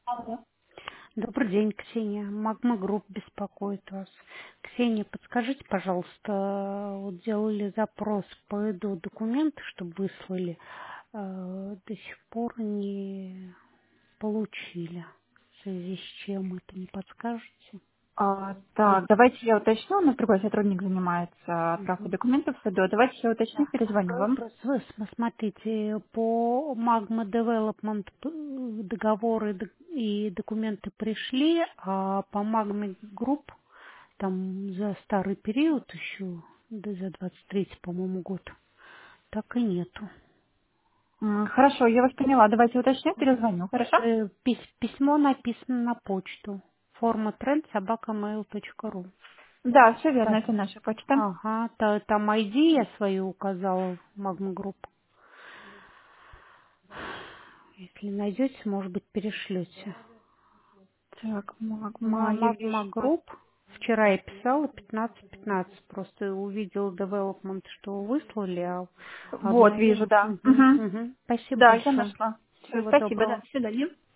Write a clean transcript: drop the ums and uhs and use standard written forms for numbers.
Алло. Добрый день, Ксения. Магма Групп беспокоит вас. Ксения, подскажите, пожалуйста, вот делали запрос по ЭДО документы, чтобы выслали, до сих пор не получили. В связи с чем это, не подскажете? Так, давайте я уточню. У нас другой сотрудник занимается отправкой Мгм. документов в СДО. Давайте я уточню, Да. перезвоню вам. Просто смотрите, по Magma Development договоры и документы пришли, а по Magma Group там за старый период еще, да, за 23-й, по-моему, год, так и нету. Хорошо, я вас поняла. Давайте уточню, перезвоню. Хорошо? Письмо написано на почту. Форма тренд @mail.ru. Да, все верно, Так. это наша почта. Ага, там ID я свою указала в Magma Group. Если найдете, может быть, перешлете. Так, Магма, я Магма вижу вас. Групп. Вчера я писала 15:15. Просто увидела development, что выслали, Вот, обновил. вижу, да. Мгм, мгм. Спасибо Да, я большое. нашла. Все, Всего спасибо, да, доброго. до свидания.